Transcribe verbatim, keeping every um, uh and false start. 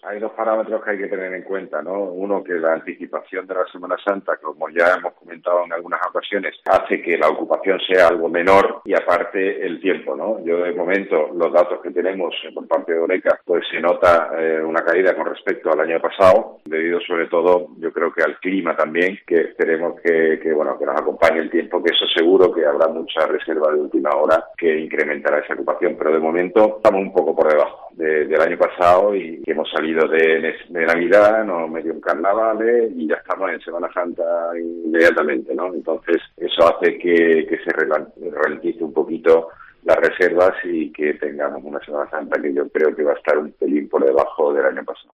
hay dos parámetros que hay que tener en cuenta, ¿no? Uno, que la anticipación de la Semana Santa, como ya hemos comentado en algunas ocasiones, hace que la ocupación sea algo menor y aparte el tiempo, ¿no? Yo de momento los datos que tenemos por parte de Horeca, pues se nota eh, una caída con respecto al año pasado, debido sobre todo, yo creo que al clima también, que esperemos que, que bueno, que nos acompañe el tiempo, que eso seguro que habrá mucha reserva de última hora que incrementará esa ocupación, pero de momento estamos un poco por debajo de, del año pasado y que hemos salido de, de Navidad, nos medio en carnavales y ya estamos en Semana Santa inmediatamente, ¿no? Entonces eso hace que, que se ralentice un poquito las reservas y que tengamos una Semana Santa que yo creo que va a estar un pelín por debajo del año pasado.